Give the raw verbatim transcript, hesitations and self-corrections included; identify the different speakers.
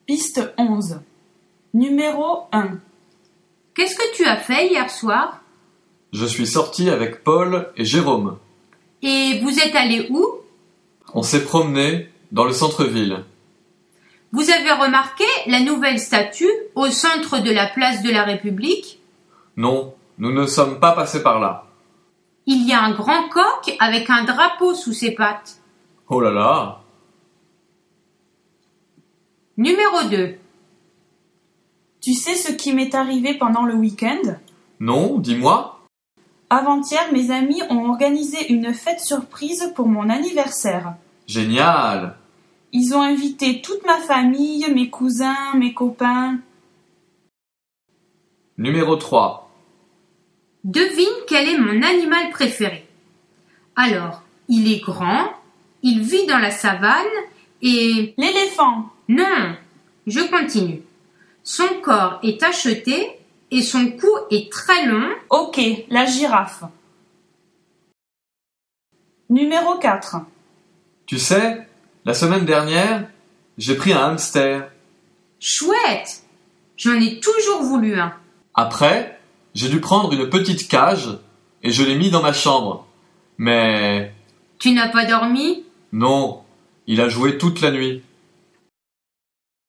Speaker 1: Piste onze. Numéro un.
Speaker 2: Qu'est-ce que tu as fait hier soir?
Speaker 3: Je suis sorti avec Paul et Jérôme.
Speaker 2: Et vous êtes allés où?
Speaker 3: On s'est promené dans le centre-ville.
Speaker 2: Vous avez remarqué la nouvelle statue au centre de la place de la République?
Speaker 3: Non, nous ne sommes pas passés par là.
Speaker 2: Il y a un grand coq avec un drapeau sous ses pattes.
Speaker 3: Oh là là!
Speaker 2: Numéro deux.
Speaker 1: Tu sais ce qui m'est arrivé pendant le week-end?
Speaker 3: Non, dis-moi.
Speaker 1: Avant-hier, mes amis ont organisé une fête surprise pour mon anniversaire.
Speaker 3: Génial!
Speaker 1: Ils ont invité toute ma famille, mes cousins, mes copains.
Speaker 3: Numéro trois.
Speaker 2: Devine quel est mon animal préféré. Alors, il est grand, il vit dans la savane et...
Speaker 1: L'éléphant.
Speaker 2: Non, je continue. Son corps est tacheté et son cou est très long.
Speaker 1: Ok, la girafe. Numéro quatre.
Speaker 3: Tu sais, la semaine dernière, j'ai pris un hamster.
Speaker 2: Chouette! J'en ai toujours voulu un.
Speaker 3: Après, j'ai dû prendre une petite cage et je l'ai mis dans ma chambre. Mais
Speaker 2: Tu n'as pas dormi?
Speaker 3: non, il a joué toute la nuit.